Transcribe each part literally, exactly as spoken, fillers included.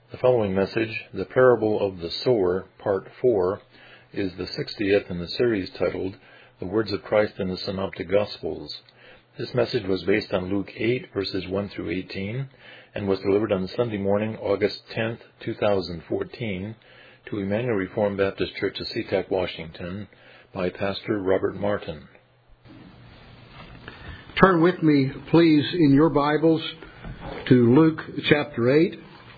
The following message, The Parable of the Sower, Part four, is the sixtieth in the series titled, The Words of Christ in the Synoptic Gospels. This message was based on Luke eight, verses one through eighteen, and was delivered on Sunday morning, August tenth, two thousand fourteen, to Emmanuel Reformed Baptist Church of SeaTac, Washington, by Pastor Robert Martin. Turn with me, please, in your Bibles to Luke chapter eight.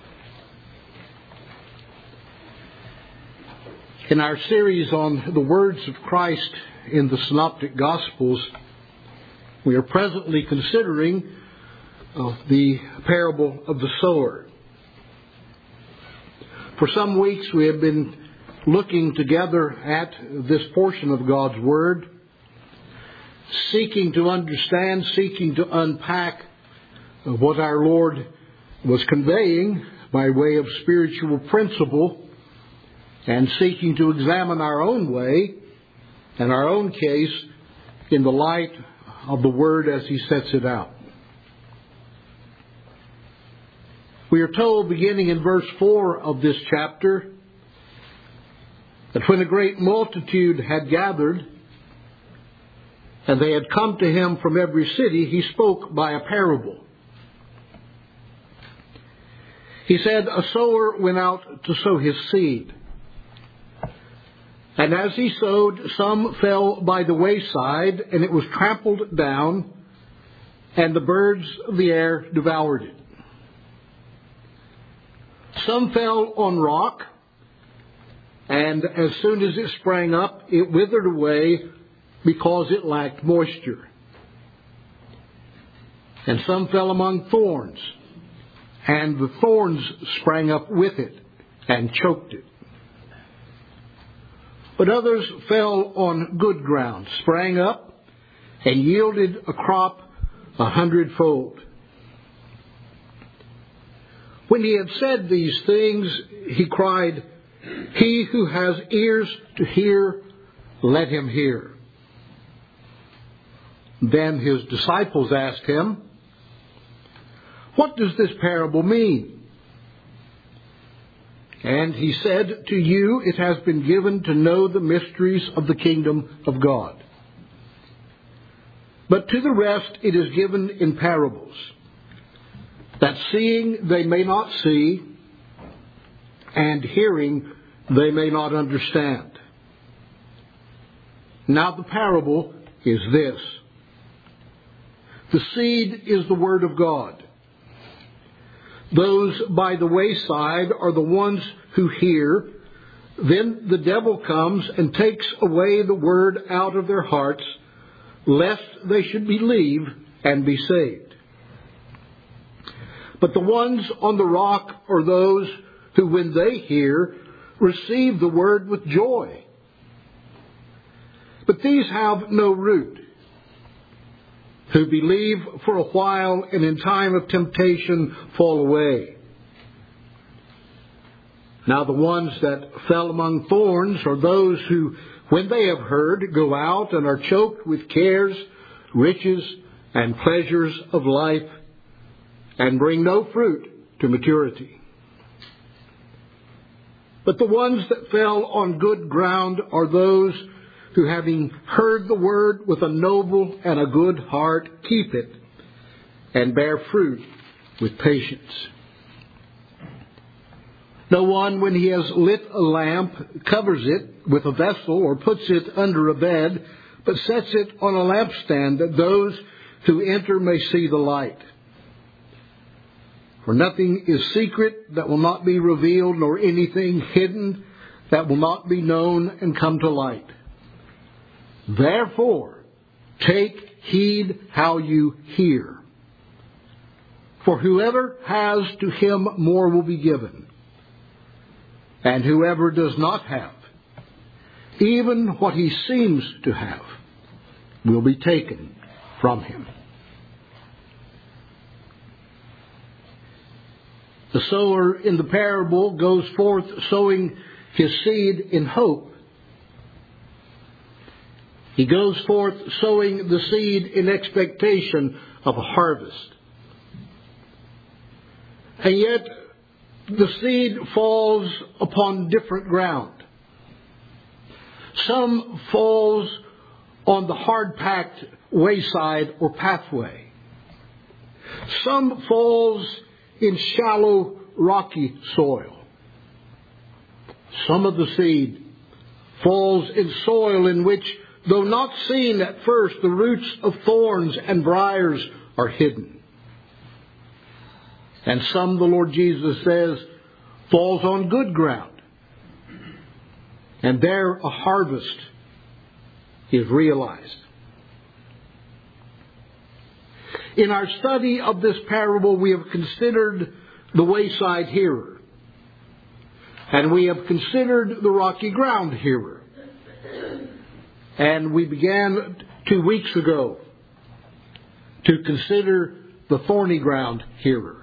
In our series on the words of Christ in the Synoptic Gospels, we are presently considering uh, the parable of the sower. For some weeks we have been looking together at this portion of God's Word, seeking to understand, seeking to unpack what our Lord was conveying by way of spiritual principle, and seeking to examine our own way and our own case in the light of the Word as He sets it out. We are told, beginning in verse four of this chapter, that when a great multitude had gathered, and they had come to Him from every city, He spoke by a parable. He said, a sower went out to sow his seed. And as he sowed, some fell by the wayside, and it was trampled down, and the birds of the air devoured it. Some fell on rock, and as soon as it sprang up, it withered away because it lacked moisture. And some fell among thorns, and the thorns sprang up with it and choked it. But others fell on good ground, sprang up, and yielded a crop a hundredfold. When he had said these things, he cried, He who has ears to hear, let him hear. Then his disciples asked him, What does this parable mean? And he said, To you it has been given to know the mysteries of the kingdom of God. But to the rest it is given in parables, that seeing they may not see, and hearing they may not understand. Now the parable is this. The seed is the word of God. Those by the wayside are the ones who hear. Then the devil comes and takes away the word out of their hearts, lest they should believe and be saved. But the ones on the rock are those who, when they hear, receive the word with joy. But these have no root, who believe for a while and in time of temptation fall away. Now the ones that fell among thorns are those who, when they have heard, go out and are choked with cares, riches, and pleasures of life, and bring no fruit to maturity. But the ones that fell on good ground are those who, having heard the word with a noble and a good heart, keep it and bear fruit with patience. No one, when he has lit a lamp, covers it with a vessel or puts it under a bed, but sets it on a lampstand, that those who enter may see the light. For nothing is secret that will not be revealed, nor anything hidden that will not be known and come to light. Therefore, take heed how you hear. For whoever has, to him more will be given. And whoever does not have, even what he seems to have, will be taken from him. The sower in the parable goes forth sowing his seed in hope. He goes forth sowing the seed in expectation of a harvest. And yet, the seed falls upon different ground. Some falls on the hard-packed wayside or pathway. Some falls in shallow, rocky soil. Some of the seed falls in soil in which, though not seen at first, the roots of thorns and briars are hidden. And some, the Lord Jesus says, falls on good ground. And there a harvest is realized. In our study of this parable, we have considered the wayside hearer. And we have considered the rocky ground hearer. And we began two weeks ago to consider the thorny ground hearer.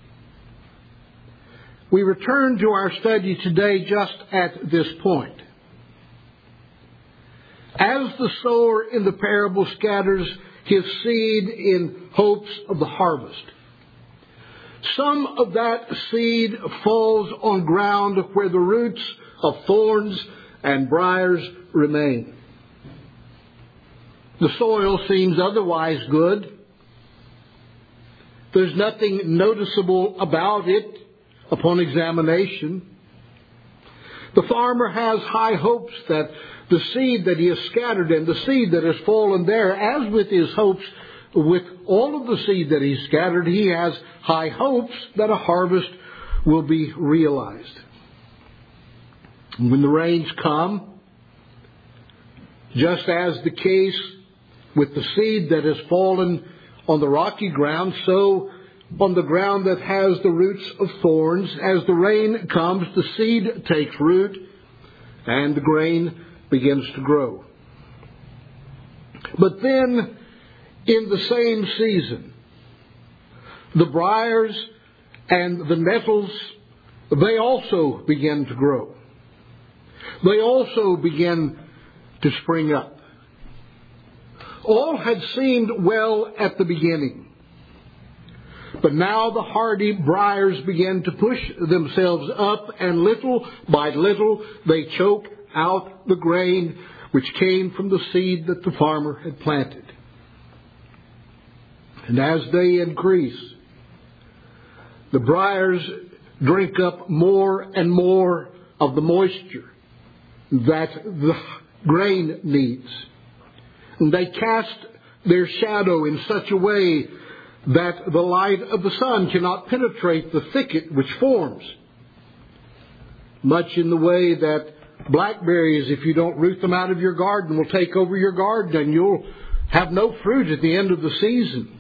We return to our study today just at this point. As the sower in the parable scatters his seed in hopes of the harvest, some of that seed falls on ground where the roots of thorns and briars remain. The soil seems otherwise good. There's nothing noticeable about it upon examination. The farmer has high hopes that the seed that he has scattered and the seed that has fallen there, as with his hopes, with all of the seed that he's scattered, he has high hopes that a harvest will be realized. When the rains come, just as the case with the seed that has fallen on the rocky ground, so on the ground that has the roots of thorns, as the rain comes, the seed takes root and the grain begins to grow. But then, in the same season, the briars and the nettles, they also begin to grow. They also begin to spring up. All had seemed well at the beginning. But now the hardy briars begin to push themselves up, and little by little they choke out the grain which came from the seed that the farmer had planted. And as they increase, the briars drink up more and more of the moisture that the grain needs. And they cast their shadow in such a way that the light of the sun cannot penetrate the thicket which forms. Much in the way that blackberries, if you don't root them out of your garden, will take over your garden and you'll have no fruit at the end of the season.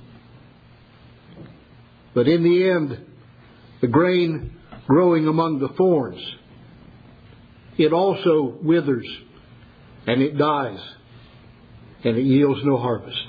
But in the end, the grain growing among the thorns, it also withers and it dies and it yields no harvest.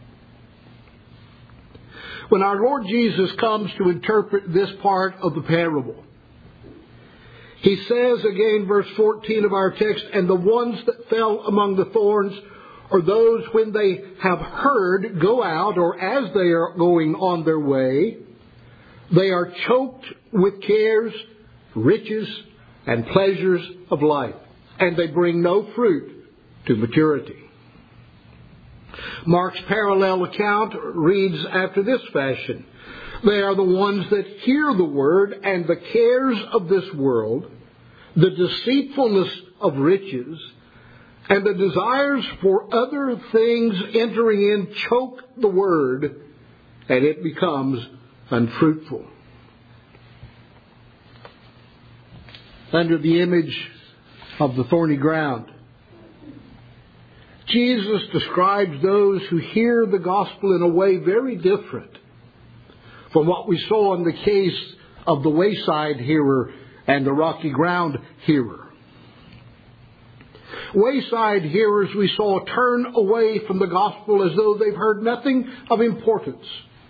When our Lord Jesus comes to interpret this part of the parable, He says again, verse fourteen of our text, and the ones that fell among the thorns are those when they have heard go out, or as they are going on their way, they are choked with cares, riches, and pleasures of life, and they bring no fruit to maturity. Mark's parallel account reads after this fashion. They are the ones that hear the word, and the cares of this world, the deceitfulness of riches, and the desires for other things entering in choke the word, and it becomes unfruitful. Under the image of the thorny ground, Jesus describes those who hear the gospel in a way very different from what we saw in the case of the wayside hearer and the rocky ground hearer. Wayside hearers, we saw, turn away from the gospel as though they've heard nothing of importance.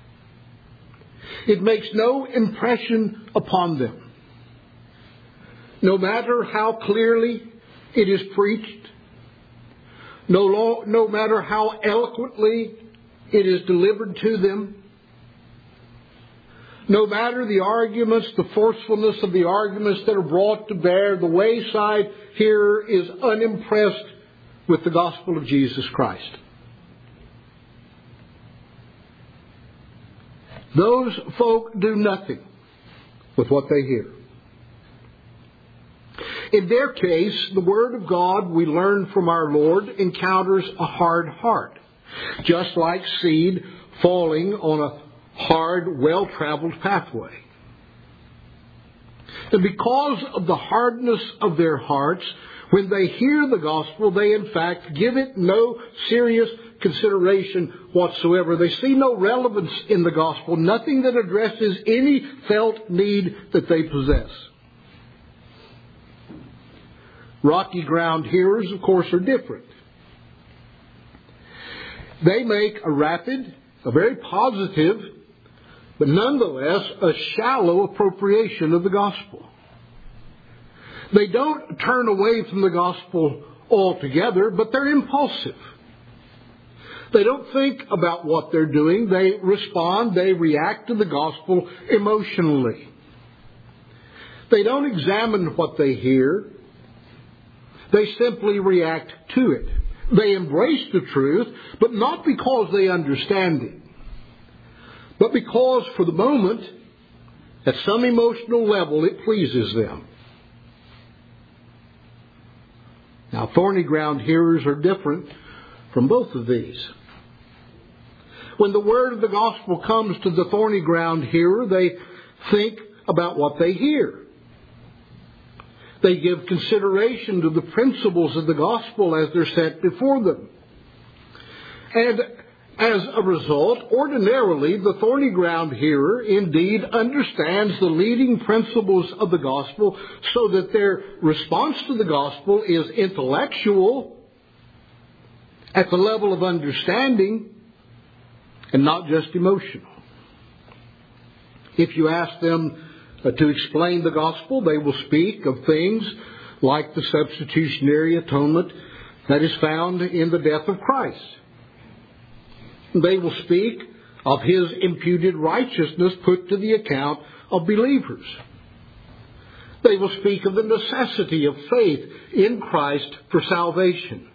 It makes no impression upon them. No matter how clearly it is preached, no, lo- no matter how eloquently it is delivered to them, No matter the arguments, the forcefulness of the arguments that are brought to bear, the wayside hearer is unimpressed with the gospel of Jesus Christ. Those folk do nothing with what they hear. In their case, the Word of God, we learn from our Lord, encounters a hard heart, just like seed falling on a hard, well-traveled pathway. And because of the hardness of their hearts, when they hear the gospel, they in fact give it no serious consideration whatsoever. They see no relevance in the gospel, nothing that addresses any felt need that they possess. Rocky ground hearers, of course, are different. They make a rapid, a very positive, but nonetheless a shallow appropriation of the gospel. They don't turn away from the gospel altogether, but they're impulsive. They don't think about what they're doing. They respond, they react to the gospel emotionally. They don't examine what they hear. They simply react to it. They embrace the truth, but not because they understand it, but because for the moment, at some emotional level, it pleases them. Now, thorny ground hearers are different from both of these. When the word of the gospel comes to the thorny ground hearer, they think about what they hear. They give consideration to the principles of the gospel as they're set before them. And as a result, ordinarily, the thorny ground hearer indeed understands the leading principles of the gospel so that their response to the gospel is intellectual at the level of understanding and not just emotional. If you ask them uh, to explain the gospel, they will speak of things like the substitutionary atonement that is found in the death of Christ. They will speak of His imputed righteousness put to the account of believers. They will speak of the necessity of faith in Christ for salvation.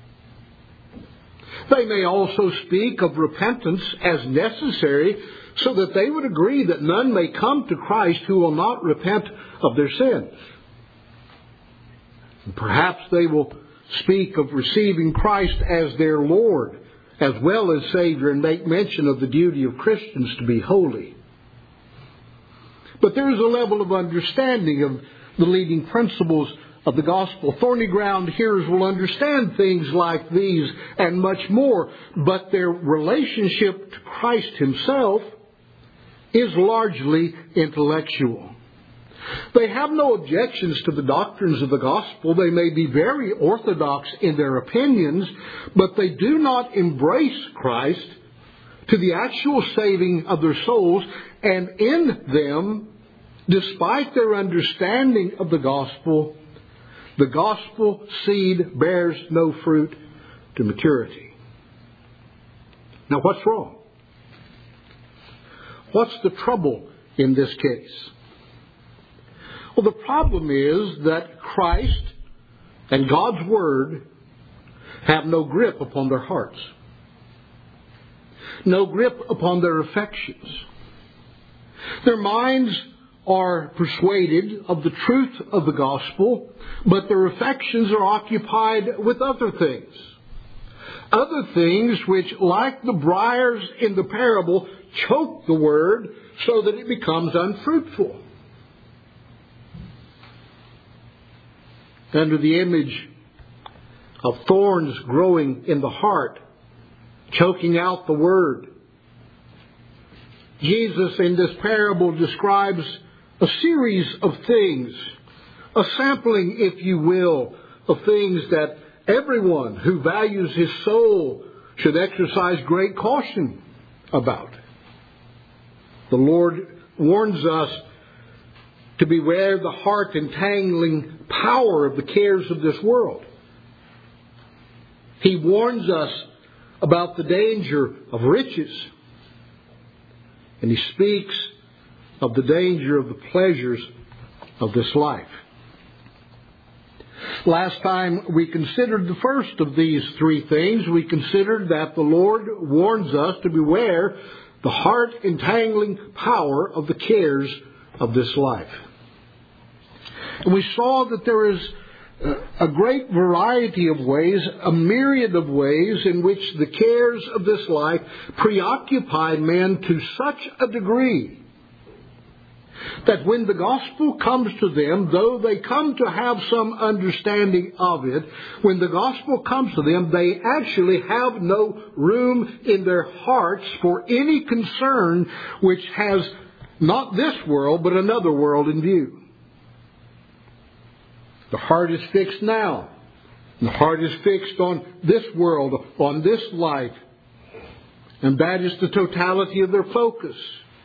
They may also speak of repentance as necessary so that they would agree that none may come to Christ who will not repent of their sins. And perhaps they will speak of receiving Christ as their Lord as well as Savior and make mention of the duty of Christians to be holy. But there is a level of understanding of the leading principles of the gospel. Thorny ground hearers will understand things like these and much more, but their relationship to Christ Himself is largely intellectual. They have no objections to the doctrines of the gospel. They may be very orthodox in their opinions, but they do not embrace Christ to the actual saving of their souls, and in them, despite their understanding of the gospel, the gospel seed bears no fruit to maturity. Now, what's wrong? What's the trouble in this case? Well, the problem is that Christ and God's Word have no grip upon their hearts, no grip upon their affections. Their minds are persuaded of the truth of the gospel, but their affections are occupied with other things. Other things which, like the briars in the parable, choke the word so that it becomes unfruitful. Under the image of thorns growing in the heart, choking out the word, Jesus in this parable describes a series of things, a sampling, if you will, of things that everyone who values his soul should exercise great caution about. The Lord warns us to beware the heart entangling power of the cares of this world. He warns us about the danger of riches. And He speaks of the danger of the pleasures of this life. Last time we considered the first of these three things. We considered that the Lord warns us to beware the heart-entangling power of the cares of this life. And we saw that there is a great variety of ways, a myriad of ways in which the cares of this life preoccupy men to such a degree that when the gospel comes to them, though they come to have some understanding of it, when the gospel comes to them, they actually have no room in their hearts for any concern which has not this world, but another world in view. The heart is fixed now. The heart is fixed on this world, on this life. And that is the totality of their focus.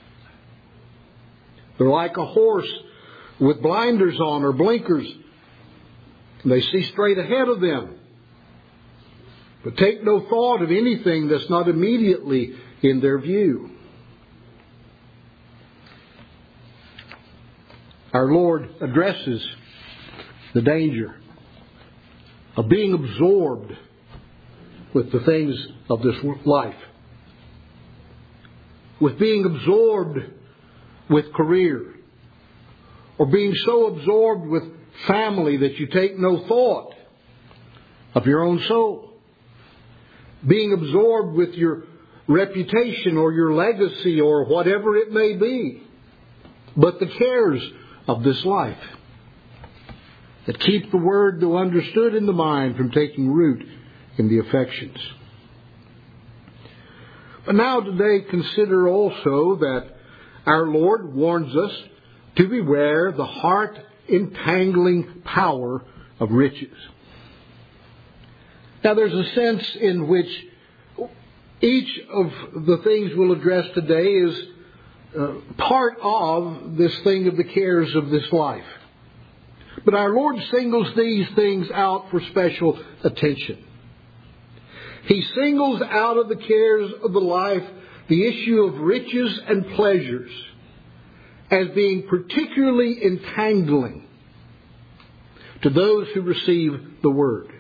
They're like a horse with blinders on or blinkers. They see straight ahead of them, but take no thought of anything that's not immediately in their view. Our Lord addresses the danger of being absorbed with the things of this life, with being absorbed with career, or being so absorbed with family that you take no thought of your own soul, being absorbed with your reputation or your legacy or whatever it may be, but the cares of this life that keep the word, though understood in the mind, from taking root in the affections. But now today consider also that our Lord warns us to beware the heart-entangling power of riches. Now there's a sense in which each of the things we'll address today is uh, part of this thing of the cares of this life. But our Lord singles these things out for special attention. He singles out of the cares of the life the issue of riches and pleasures as being particularly entangling to those who receive the Word.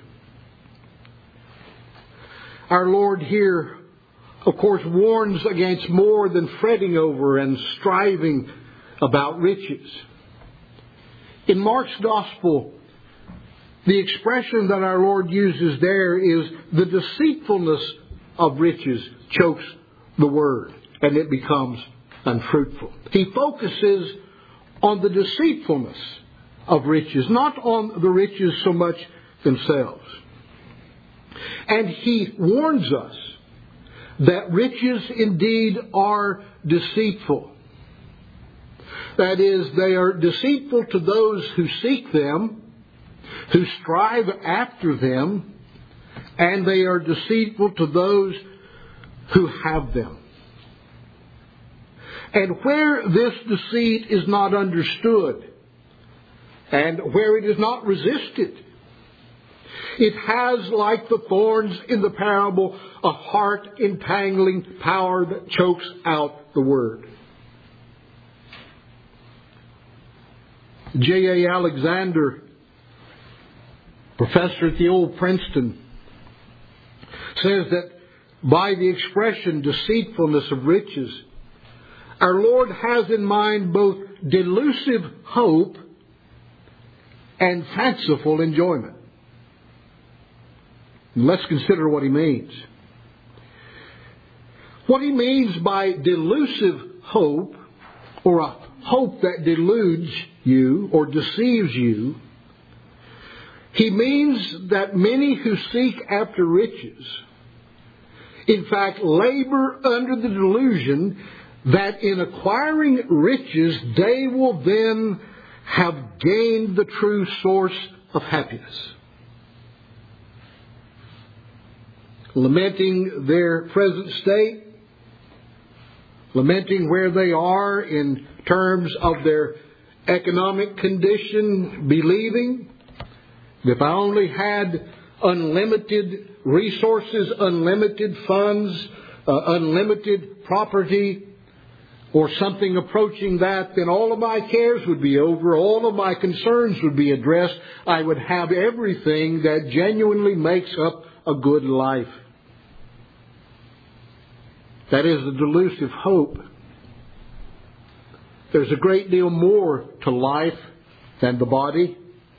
Our Lord here, of course, warns against more than fretting over and striving about riches. In Mark's Gospel, the expression that our Lord uses there is the deceitfulness of riches chokes the word, and it becomes unfruitful. He focuses on the deceitfulness of riches, not on the riches so much themselves. And he warns us that riches indeed are deceitful. That is, they are deceitful to those who seek them, who strive after them, and they are deceitful to those who have them. And where this deceit is not understood, and where it is not resisted, it has, like the thorns in the parable, a heart-entangling power that chokes out the word. J A Alexander, professor at the old Princeton, says that by the expression deceitfulness of riches, our Lord has in mind both delusive hope and fanciful enjoyment. And let's consider what he means. What he means by delusive hope, or a hope that deludes you or deceives you, he means that many who seek after riches, in fact, labor under the delusion that in acquiring riches, they will then have gained the true source of happiness. Lamenting their present state, lamenting where they are in terms of their economic condition, believing, if I only had unlimited resources, unlimited funds, uh, unlimited property, or something approaching that, then all of my cares would be over, all of my concerns would be addressed. I would have everything that genuinely makes up a good life. That is a delusive hope. There's a great deal more to life than the body.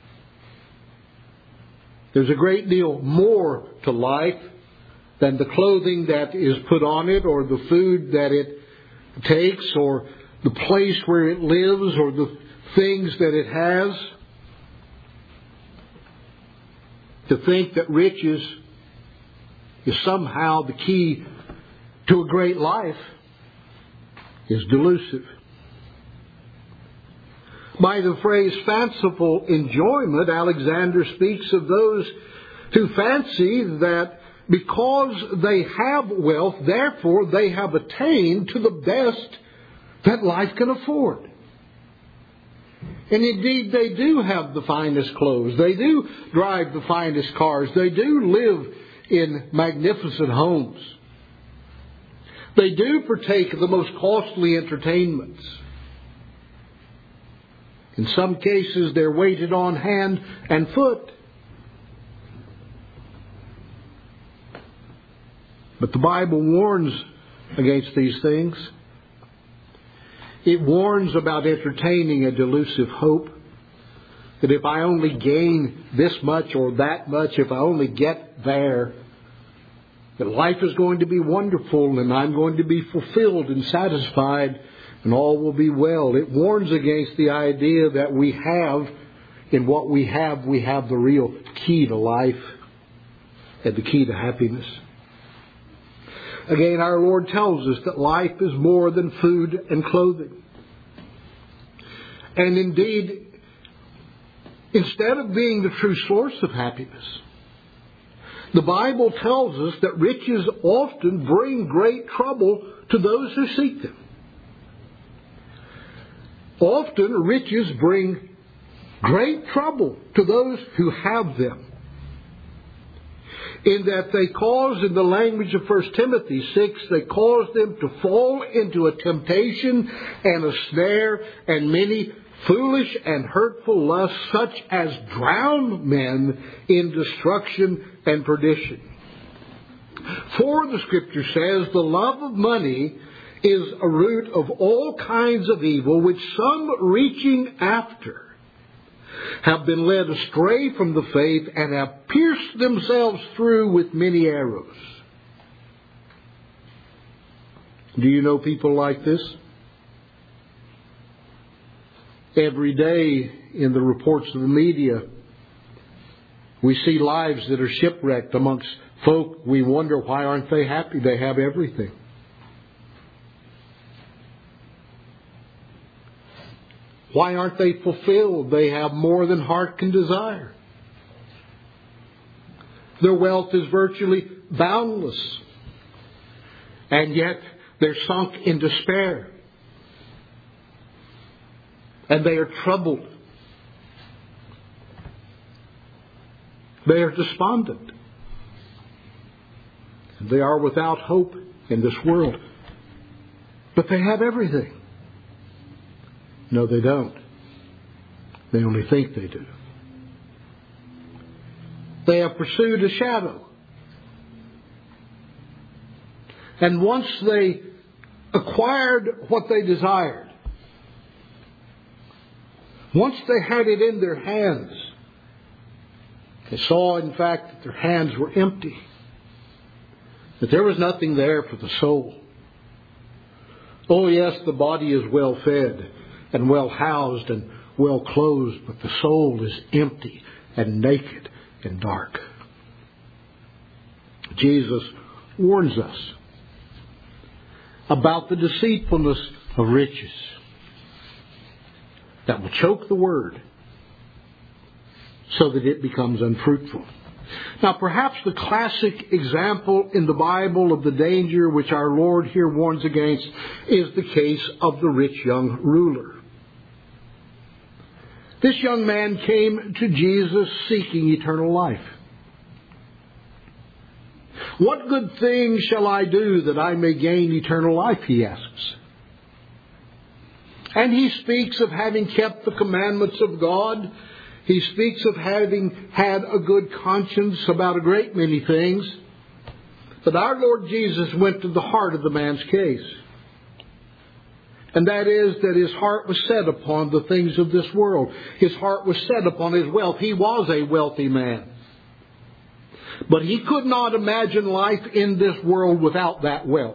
There's a great deal more to life than the clothing that is put on it, or the food that it takes, or the place where it lives, or the things that it has. To think that riches is somehow the key to a great life is delusive. By the phrase fanciful enjoyment, Alexander speaks of those who fancy that because they have wealth, therefore they have attained to the best that life can afford. And indeed, they do have the finest clothes. They do drive the finest cars. They do live in magnificent homes. They do partake of the most costly entertainments. In some cases, they're weighted on hand and foot. But the Bible warns against these things. It warns about entertaining a delusive hope. That if I only gain this much or that much, if I only get there, that life is going to be wonderful and I'm going to be fulfilled and satisfied and all will be well. It warns against the idea that we have, in what we have, we have the real key to life and the key to happiness. Again, our Lord tells us that life is more than food and clothing. And indeed, instead of being the true source of happiness, the Bible tells us that riches often bring great trouble to those who seek them. Often riches bring great trouble to those who have them. In that they cause, in the language of First Timothy six, they cause them to fall into a temptation and a snare and many foolish and hurtful lusts, such as drown men in destruction and perdition. For the Scripture says, the love of money is a root of all kinds of evil, which some reaching after have been led astray from the faith and have pierced themselves through with many arrows. Do you know people like this? Every day in the reports of the media, we see lives that are shipwrecked amongst folk. We wonder, why aren't they happy? They have everything. Why aren't they fulfilled? They have more than heart can desire. Their wealth is virtually boundless. And yet they're sunk in despair. And they are troubled. They are despondent. They are without hope in this world. But they have everything. No, they don't. They only think they do. They have pursued a shadow. And once they acquired what they desired, once they had it in their hands, they saw, in fact, that their hands were empty, that there was nothing there for the soul. Oh, yes, the body is well fed and well housed and well clothed, but the soul is empty and naked and dark. Jesus warns us about the deceitfulness of riches that will choke the word so that it becomes unfruitful. Now, perhaps the classic example in the Bible of the danger which our Lord here warns against is the case of the rich young ruler. This young man came to Jesus seeking eternal life. What good thing shall I do that I may gain eternal life, he asks. And he speaks of having kept the commandments of God. He speaks of having had a good conscience about a great many things. But our Lord Jesus went to the heart of the man's case. And that is that his heart was set upon the things of this world. His heart was set upon his wealth. He was a wealthy man. But he could not imagine life in this world without that wealth.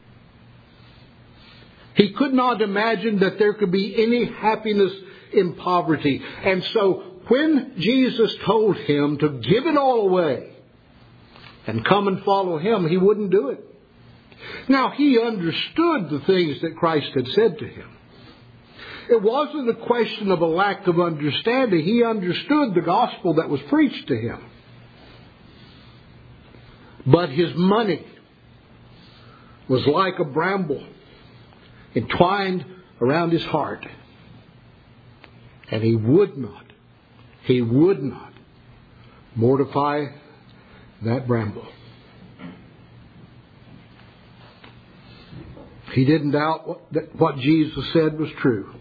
He could not imagine that there could be any happiness in poverty. And so when Jesus told him to give it all away and come and follow him, he wouldn't do it. Now, he understood the things that Christ had said to him. It wasn't a question of a lack of understanding. He understood the gospel that was preached to him. But his money was like a bramble entwined around his heart. And he would not, he would not mortify that bramble. He didn't doubt what, that what Jesus said was true.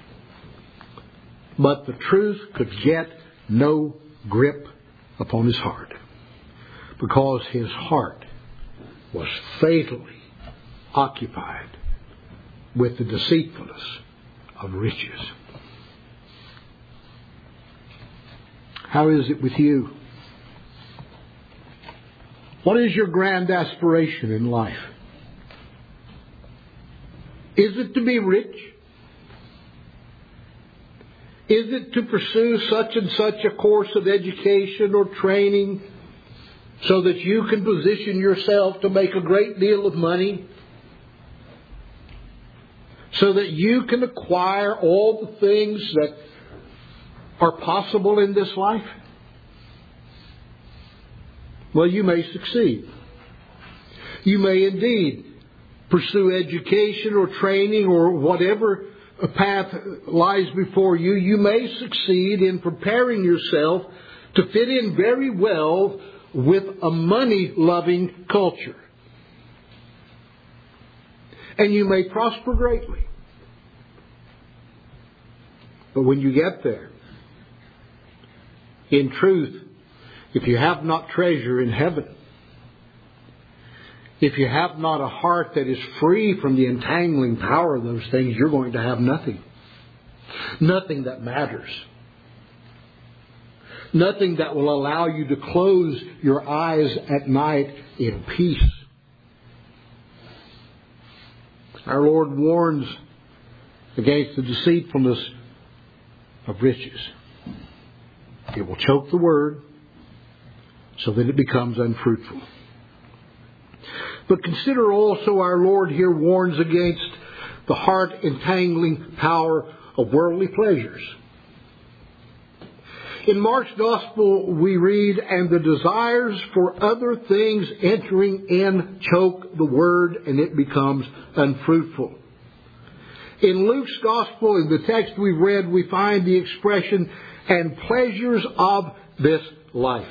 But the truth could get no grip upon his heart, because his heart was fatally occupied with the deceitfulness of riches. How is it with you? What is your grand aspiration in life? Is it to be rich? Is it to pursue such and such a course of education or training so that you can position yourself to make a great deal of money? So that you can acquire all the things that are possible in this life? Well, you may succeed. You may indeed pursue education or training or whatever path lies before you. You may succeed in preparing yourself to fit in very well with a money-loving culture. And you may prosper greatly. But when you get there, in truth, if you have not treasure in heaven, if you have not a heart that is free from the entangling power of those things, you're going to have nothing. Nothing that matters. Nothing that will allow you to close your eyes at night in peace. Our Lord warns against the deceitfulness of riches. It will choke the word so that it becomes unfruitful. But consider also our Lord here warns against the heart entangling power of worldly pleasures. In Mark's Gospel we read, and the desires for other things entering in choke the word and it becomes unfruitful. In Luke's Gospel, in the text we've read, we find the expression, and pleasures of this life.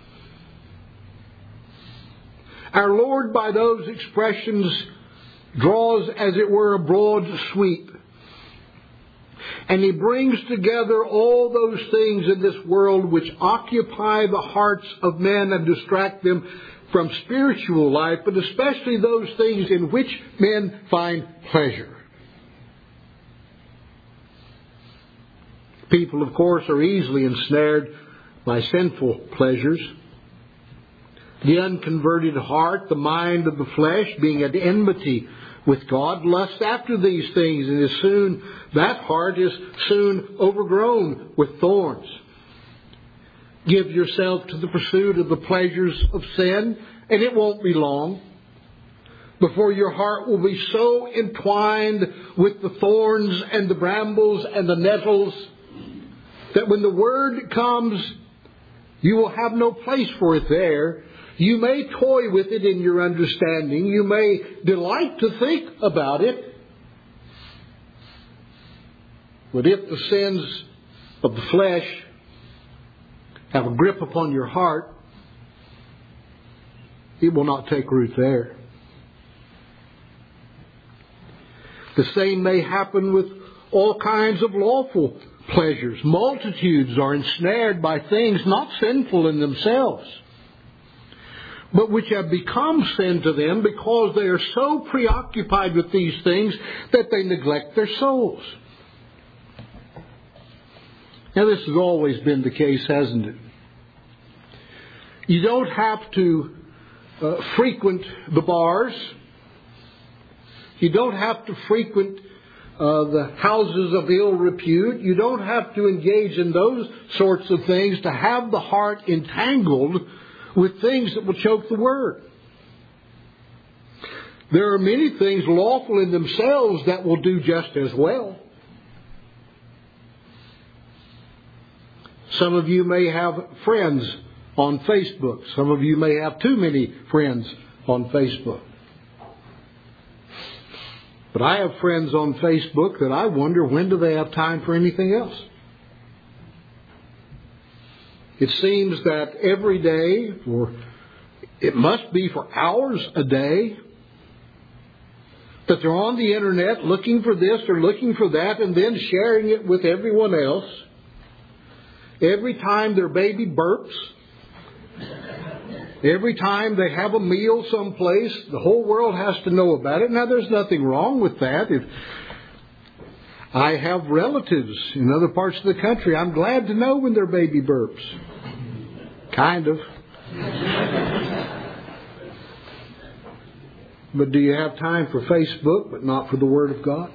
Our Lord, by those expressions, draws, as it were, a broad sweep. And He brings together all those things in this world which occupy the hearts of men and distract them from spiritual life, but especially those things in which men find pleasure. People, of course, are easily ensnared by sinful pleasures. The unconverted heart, the mind of the flesh, being at enmity with God, lusts after these things, and is soon that heart is soon overgrown with thorns. Give yourself to the pursuit of the pleasures of sin, and it won't be long before your heart will be so entwined with the thorns and the brambles and the nettles that when the word comes, you will have no place for it there. You may toy with it in your understanding. You may delight to think about it. But if the sins of the flesh have a grip upon your heart, it will not take root there. The same may happen with all kinds of lawful pleasures. Multitudes are ensnared by things not sinful in themselves, but which have become sin to them because they are so preoccupied with these things that they neglect their souls. Now, this has always been the case, hasn't it? You don't have to uh, frequent the bars. You don't have to frequent uh, the houses of ill repute. You don't have to engage in those sorts of things to have the heart entangled with things that will choke the Word. There are many things lawful in themselves that will do just as well. Some of you may have friends on Facebook. Some of you may have too many friends on Facebook. But I have friends on Facebook that I wonder, when do they have time for anything else? It seems that every day, or it must be for hours a day, that they're on the internet looking for this or looking for that and then sharing it with everyone else. Every time their baby burps, every time they have a meal someplace, the whole world has to know about it. Now, there's nothing wrong with that. If I have relatives in other parts of the country, I'm glad to know when their baby burps. Kind of. But do you have time for Facebook, but not for the Word of God?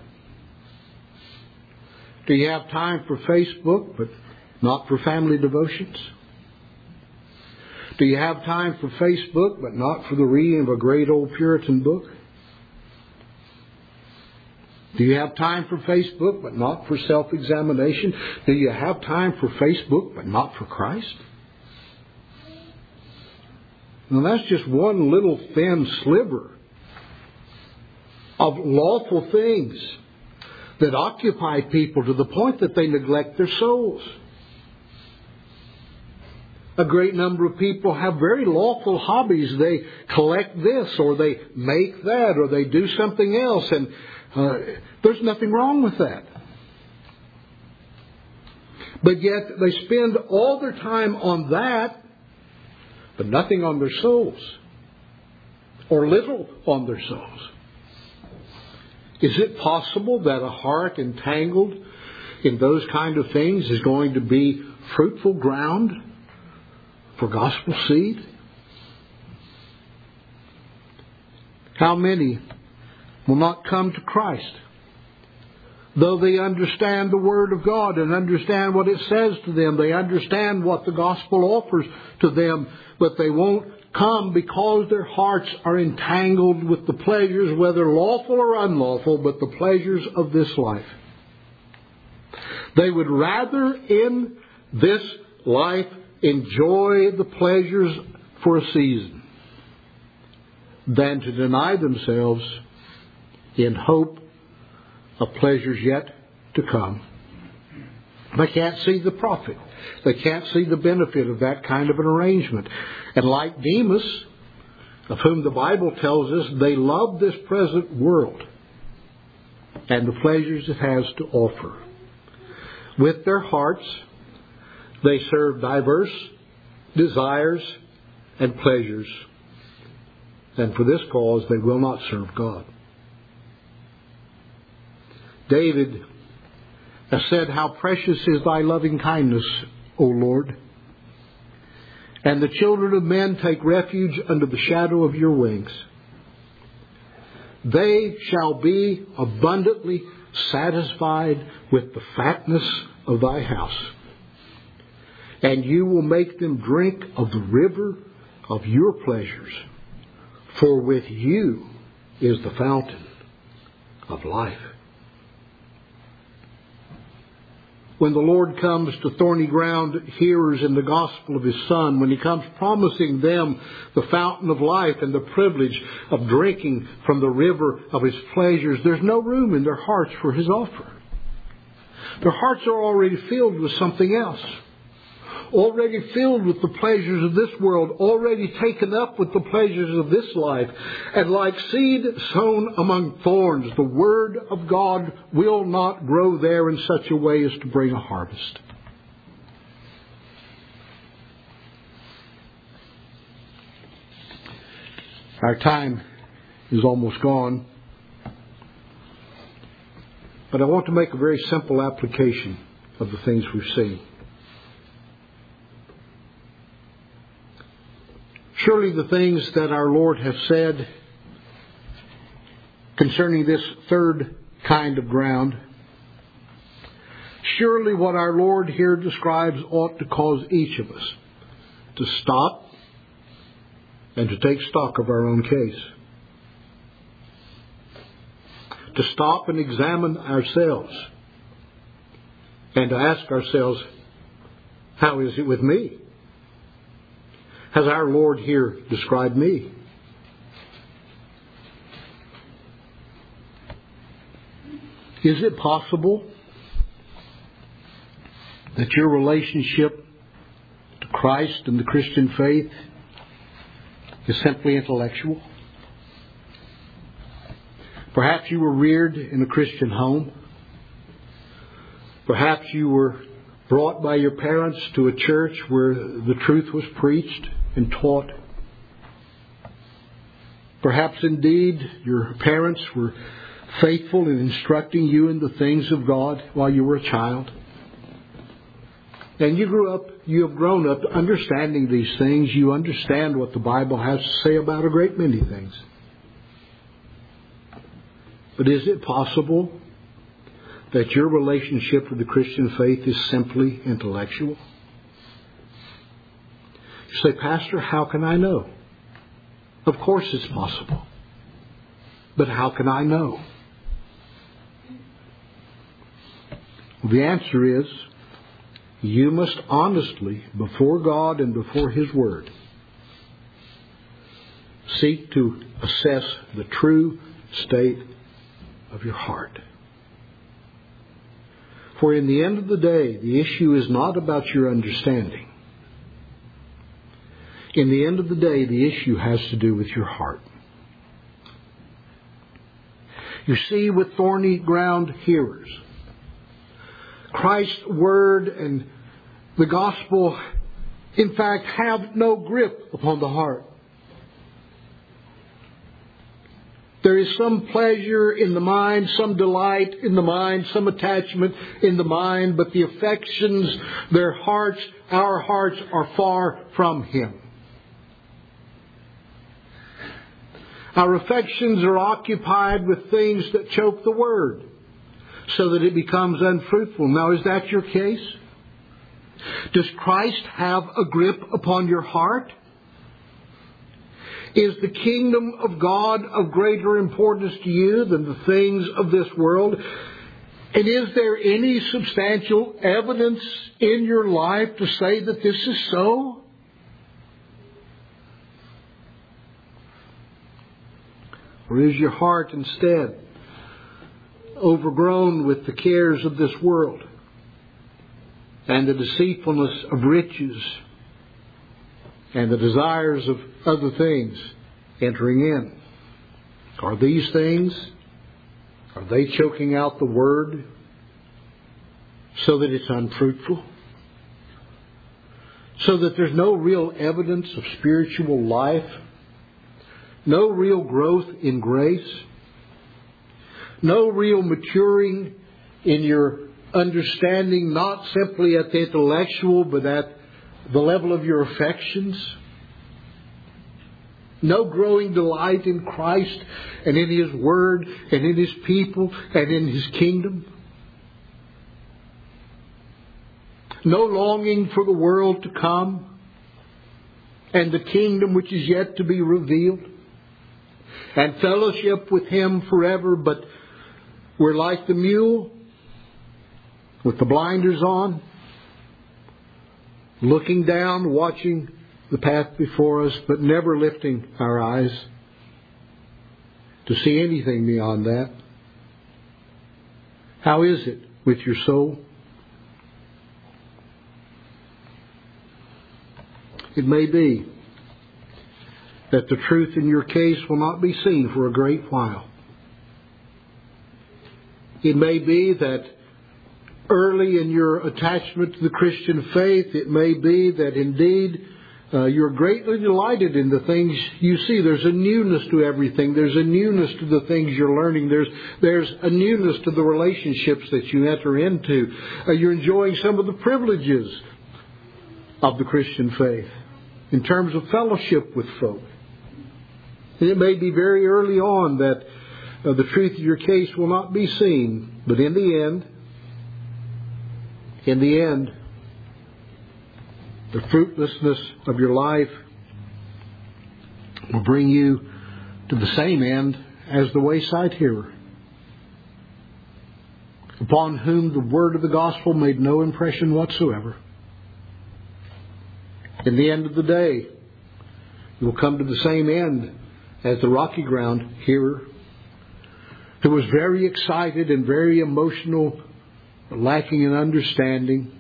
Do you have time for Facebook, but not for family devotions? Do you have time for Facebook, but not for the reading of a great old Puritan book? Do you have time for Facebook, but not for self-examination? Do you have time for Facebook, but not for Christ? Now, that's just one little thin sliver of lawful things that occupy people to the point that they neglect their souls. A great number of people have very lawful hobbies. They collect this, or they make that, or they do something else, and uh, there's nothing wrong with that. But yet they spend all their time on that, but nothing on their souls, or little on their souls. Is it possible that a heart entangled in those kind of things is going to be fruitful ground for gospel seed? How many will not come to Christ, though they understand the Word of God and understand what it says to them? They understand what the gospel offers to them, but they won't come because their hearts are entangled with the pleasures, whether lawful or unlawful, but the pleasures of this life. They would rather in this life enjoy the pleasures for a season than to deny themselves in hope of pleasures yet to come. They can't see the profit. They can't see the benefit of that kind of an arrangement. And like Demas, of whom the Bible tells us they love this present world and the pleasures it has to offer. With their hearts, they serve diverse desires and pleasures, and for this cause they will not serve God. David has said, "How precious is thy loving kindness, O Lord, and the children of men take refuge under the shadow of your wings. They shall be abundantly satisfied with the fatness of thy house, and you will make them drink of the river of your pleasures, for with you is the fountain of life." When the Lord comes to thorny ground hearers in the gospel of His Son, when He comes promising them the fountain of life and the privilege of drinking from the river of His pleasures, there's no room in their hearts for His offer. Their hearts are already filled with something else. already filled with the pleasures of this world, already taken up with the pleasures of this life. And like seed sown among thorns, the Word of God will not grow there in such a way as to bring a harvest. Our time is almost gone. But I want to make a very simple application of the things we've seen. Surely the things that our Lord has said concerning this third kind of ground, surely what our Lord here describes ought to cause each of us to stop and to take stock of our own case. To stop and examine ourselves and to ask ourselves, how is it with me? Has our Lord here described me? Is it possible that your relationship to Christ and the Christian faith is simply intellectual? Perhaps you were reared in a Christian home. Perhaps you were brought by your parents to a church where the truth was preached and taught. Perhaps indeed your parents were faithful in instructing you in the things of God while you were a child. And you grew up, you have grown up understanding these things. You understand what the Bible has to say about a great many things. But is it possible that your relationship with the Christian faith is simply intellectual? You say, Pastor, how can I know? Of course it's possible. But how can I know? Well, the answer is, you must honestly, before God and before His Word, seek to assess the true state of your heart. For in the end of the day, the issue is not about your understanding. In the end of the day, the issue has to do with your heart. You see, with thorny ground hearers, Christ's Word and the Gospel, in fact, have no grip upon the heart. There is some pleasure in the mind, some delight in the mind, some attachment in the mind, but the affections, their hearts, our hearts are far from Him. Our affections are occupied with things that choke the Word, so that it becomes unfruitful. Now, is that your case? Does Christ have a grip upon your heart? Is the kingdom of God of greater importance to you than the things of this world? And is there any substantial evidence in your life to say that this is so? Or is your heart instead overgrown with the cares of this world and the deceitfulness of riches and the desires of other things entering in? Are these things, are they choking out the Word so that it's unfruitful? So that there's no real evidence of spiritual life? No real growth in grace? No real maturing in your understanding, not simply at the intellectual, but at the level of your affections? No growing delight in Christ and in His Word and in His people and in His kingdom? No longing for the world to come and the kingdom which is yet to be revealed and fellowship with Him forever, but we're like the mule with the blinders on, looking down, watching the path before us, but never lifting our eyes to see anything beyond that. How is it with your soul? It may be that the truth in your case will not be seen for a great while. It may be that early in your attachment to the Christian faith, it may be that indeed uh, you're greatly delighted in the things you see. There's a newness to everything. There's a newness to the things you're learning. There's there's a newness to the relationships that you enter into. Uh, you're enjoying some of the privileges of the Christian faith in terms of fellowship with folk. And it may be very early on that uh, the truth of your case will not be seen, but in the end, in the end, the fruitlessness of your life will bring you to the same end as the wayside hearer, upon whom the word of the gospel made no impression whatsoever. In the end of the day, you will come to the same end as the rocky ground hearer, who was very excited and very emotional, lacking in understanding.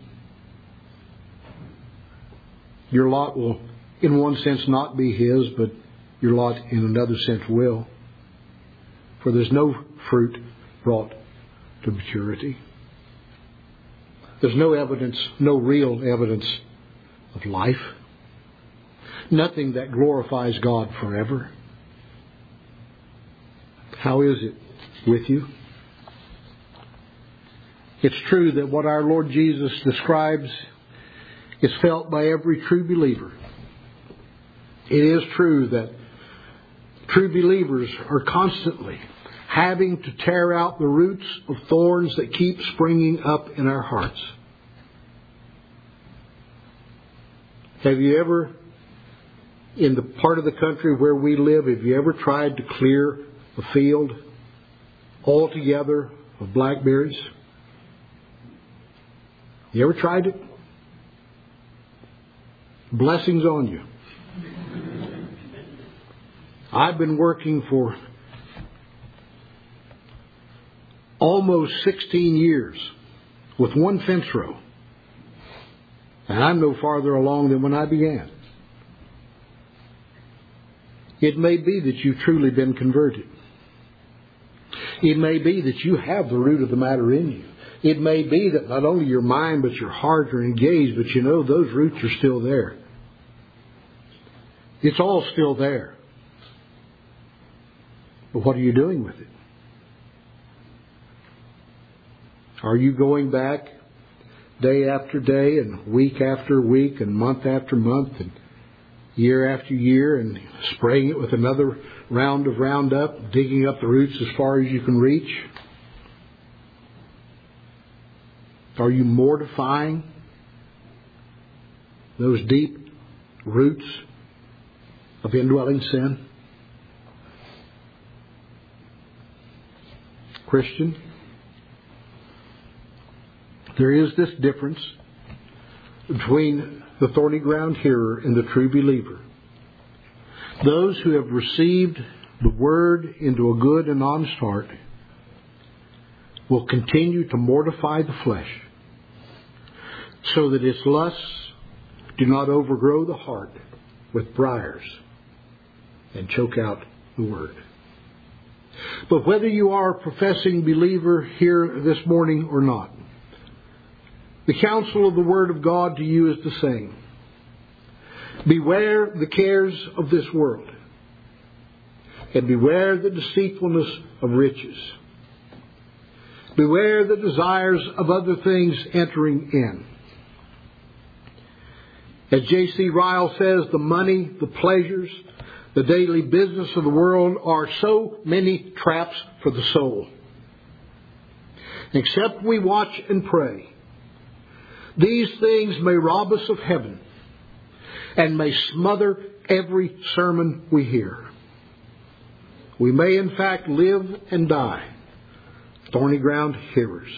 Your lot will, in one sense, not be his, but your lot, in another sense, will. For there's no fruit brought to maturity. There's no evidence, no real evidence of life. Nothing that glorifies God forever. How is it with you? It's true that what our Lord Jesus describes is felt by every true believer. It is true that true believers are constantly having to tear out the roots of thorns that keep springing up in our hearts. Have you ever, in the part of the country where we live, have you ever tried to clear a field altogether of blackberries? You ever tried it? Blessings on you. I've been working for almost sixteen years with one fence row. And I'm no farther along than when I began. It may be that you've truly been converted. It may be that you have the root of the matter in you. It may be that not only your mind but your heart are engaged, but you know those roots are still there. It's all still there. But what are you doing with it? Are you going back day after day and week after week and month after month and year after year and spraying it with another round of Roundup, digging up the roots as far as you can reach? Are you mortifying those deep roots of indwelling sin? Christian, there is this difference between the thorny ground hearer and the true believer. Those who have received the word into a good and honest heart will continue to mortify the flesh, so that its lusts do not overgrow the heart with briars and choke out the word. But whether you are a professing believer here this morning or not, the counsel of the Word of God to you is the same. Beware the cares of this world, and beware the deceitfulness of riches. Beware the desires of other things entering in. As J C Ryle says, the money, the pleasures, the daily business of the world are so many traps for the soul. Except we watch and pray, these things may rob us of heaven and may smother every sermon we hear. We may in fact live and die thorny ground hearers.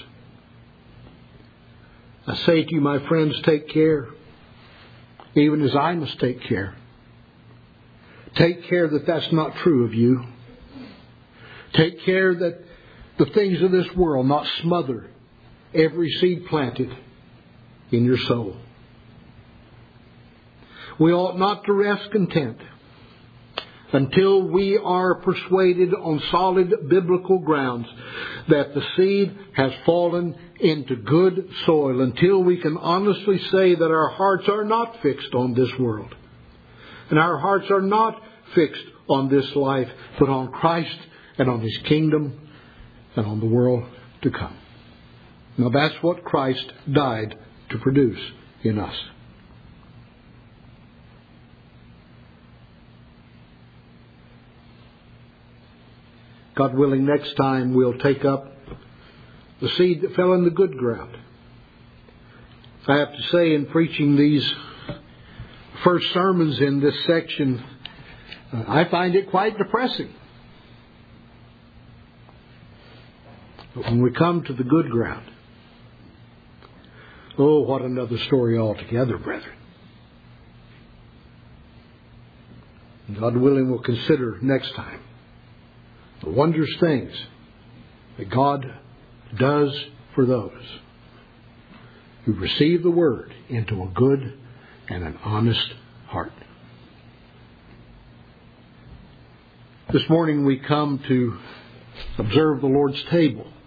I say to you, my friends, take care, even as I must take care. Take care that that's not true of you. Take care that the things of this world not smother every seed planted in your soul. We ought not to rest content until we are persuaded on solid biblical grounds that the seed has fallen into good soil, until we can honestly say that our hearts are not fixed on this world, and our hearts are not fixed on this life, but on Christ and on His kingdom and on the world to come. Now that's what Christ died to produce in us. God willing, next time we'll take up the seed that fell in the good ground. I have to say, in preaching these first sermons in this section, uh, I find it quite depressing. But when we come to the good ground, oh, what another story altogether, brethren. God willing, we'll consider next time the wondrous things that God does for those who receive the Word into a good and an honest heart. This morning we come to observe the Lord's table.